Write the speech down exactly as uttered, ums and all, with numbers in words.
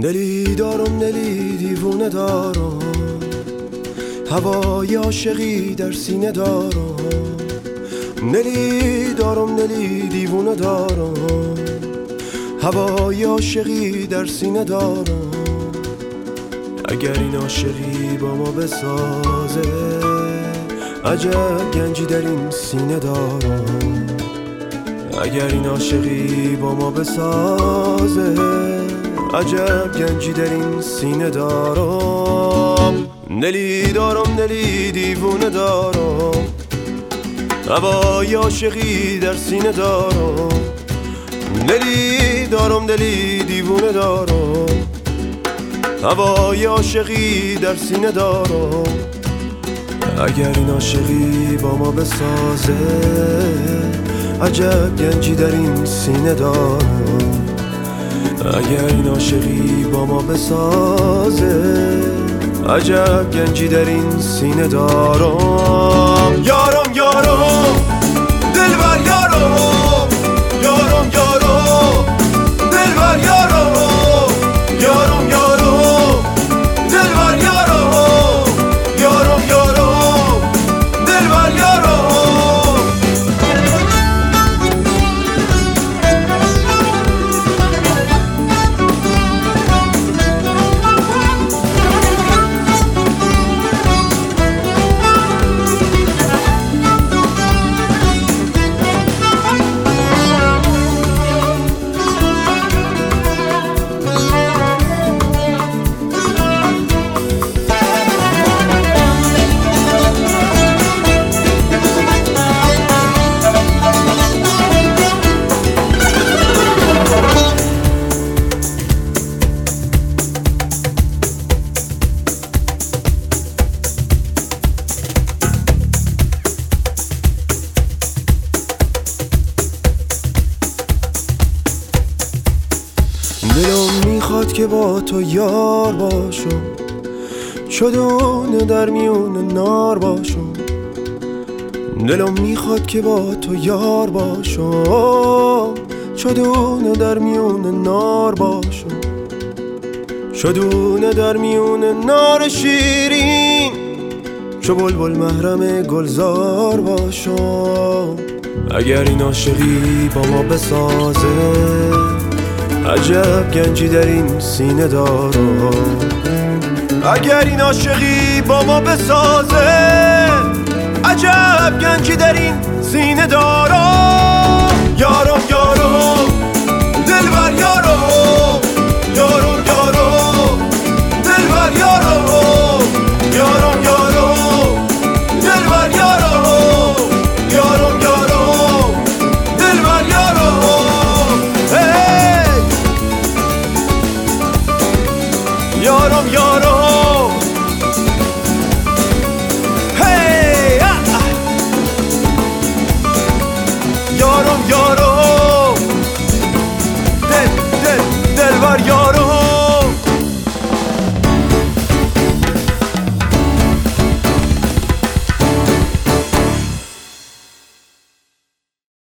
دلی دارم دلی دیوونه دارم، هوای عاشقی در سینه دارم. دلی دارم دلی دیوونه دارم، هوای عاشقی در سینه دارم. اگر این عاشقی با ما بسازه، عجب گنجی در این سینه دارم. اگر این عاشقی با ما بسازه، عجب گنجی در این سینه دارم. دلی دارم دلی دیوونه دارم، هوای عاشقی در سینه دارم. دلی دارم دلی دیوونه دارم، هوای عاشقی در سینه دارم. اگر این عاشقی با ما بسازه، عجب گنجی در این سینه دارم. اگر این عاشقی با ما بسازه، عجب گنجی در این سینه دارم. یارم یارم دلبر یارم، یارم یارم دلبر یارم، یارم یارم دلبر یارم، یارم یارم دلبر یارم. دلم میخواد که با تو یار باشم، چدونه در میون نار باشم. دلم میخواد که با تو یار باشم، چدونه در میون نار باشم. چدونه در میون نار شیرین، چو بلبل محرم گلزار باشم. اگر این عاشقی با ما بسازه، عجب گنجی در این سینه دارم. اگر این عاشقی با ما بسازه، عجب گنجی در این سینه دارم. یارم